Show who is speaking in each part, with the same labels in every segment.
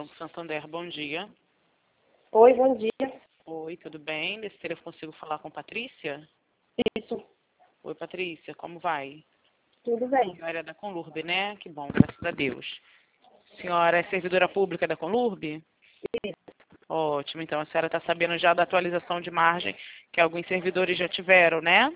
Speaker 1: Banco Santander, bom dia.
Speaker 2: Oi, bom dia.
Speaker 1: Oi, tudo bem? Desse telefone consigo falar com Patrícia?
Speaker 2: Isso,
Speaker 1: Oi, Patrícia, como vai?
Speaker 2: tudo bem.
Speaker 1: Senhora é da Conlurb, né? Que bom, graças a Deus. Senhora é servidora pública da Conlurb?
Speaker 2: Isso.
Speaker 1: Ótimo, então a senhora está sabendo já da atualização de margem que alguns servidores já tiveram, né?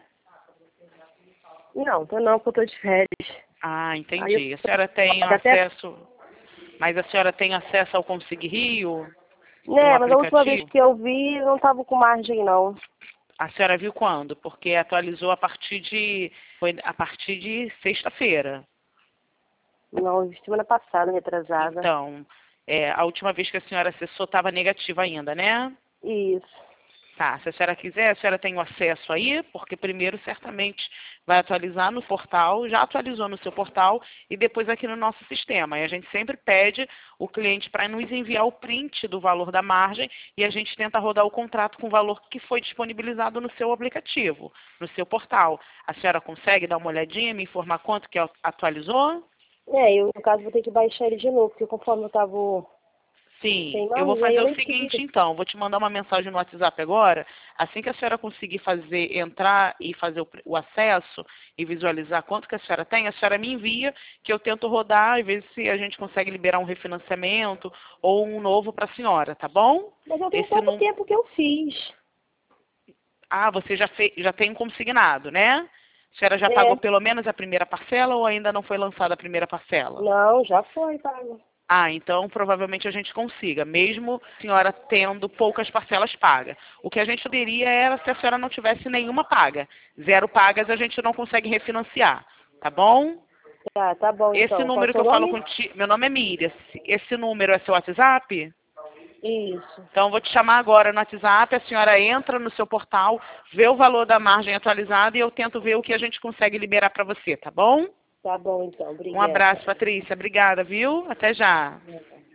Speaker 2: Não, tô não, porque eu tô de férias.
Speaker 1: Ah,
Speaker 2: Aí eu
Speaker 1: entendi. A senhora tem
Speaker 2: até...
Speaker 1: acesso, mas a senhora tem acesso ao Consig Rio, o
Speaker 2: Né, mas a última vez
Speaker 1: aplicativo?
Speaker 2: que eu vi, não tava com margem, não.
Speaker 1: A senhora viu quando? Porque atualizou foi a partir de sexta-feira.
Speaker 2: Não, eu vi semana passada, retrasada.
Speaker 1: Então, a última vez que a senhora acessou estava negativa ainda, né?
Speaker 2: Isso.
Speaker 1: Tá, se a senhora quiser, a senhora tem o acesso aí, porque primeiro certamente vai atualizar no portal, já atualizou no seu portal e depois aqui no nosso sistema. E a gente sempre pede o cliente para nos enviar o print do valor da margem e a gente tenta rodar o contrato com o valor que foi disponibilizado no seu aplicativo, no seu portal. A senhora consegue dar uma olhadinha e me informar quanto que atualizou?
Speaker 2: Eu, no caso, vou ter que baixar ele de novo, porque conforme eu tava
Speaker 1: Sim,
Speaker 2: sem
Speaker 1: eu vou
Speaker 2: margem, aí
Speaker 1: fazer
Speaker 2: eu
Speaker 1: o
Speaker 2: nem
Speaker 1: seguinte
Speaker 2: tive.
Speaker 1: então, vou te mandar uma mensagem no WhatsApp agora, assim que a senhora conseguir entrar e fazer o acesso e visualizar quanto que a senhora me envia, que eu tento rodar e ver se a gente consegue liberar um refinanciamento ou um novo para a senhora, tá bom?
Speaker 2: Mas eu tenho
Speaker 1: Esse
Speaker 2: pouco
Speaker 1: não...
Speaker 2: tempo que eu fiz.
Speaker 1: Ah, você já tem um consignado, né? A senhora já pagou
Speaker 2: É,
Speaker 1: pelo menos a primeira parcela ou ainda não foi lançada a primeira parcela?
Speaker 2: não, já foi, pago.
Speaker 1: Ah, então provavelmente a gente consiga, mesmo a senhora tendo poucas parcelas pagas. O que a gente poderia era se a senhora não tivesse nenhuma paga. Zero pagas a gente não consegue refinanciar, tá bom?
Speaker 2: Tá bom
Speaker 1: Esse
Speaker 2: então. Qual é o
Speaker 1: número que
Speaker 2: seu
Speaker 1: eu falo
Speaker 2: nome?
Speaker 1: contigo, meu nome é Miriam. Esse número é seu WhatsApp?
Speaker 2: Isso.
Speaker 1: Então eu vou te chamar agora no WhatsApp, a senhora entra no seu portal, vê o valor da margem atualizada e eu tento ver o que a gente consegue liberar para você, tá bom?
Speaker 2: Tá bom então,
Speaker 1: Um
Speaker 2: obrigada.
Speaker 1: abraço, Patrícia. Obrigada, viu? Até já.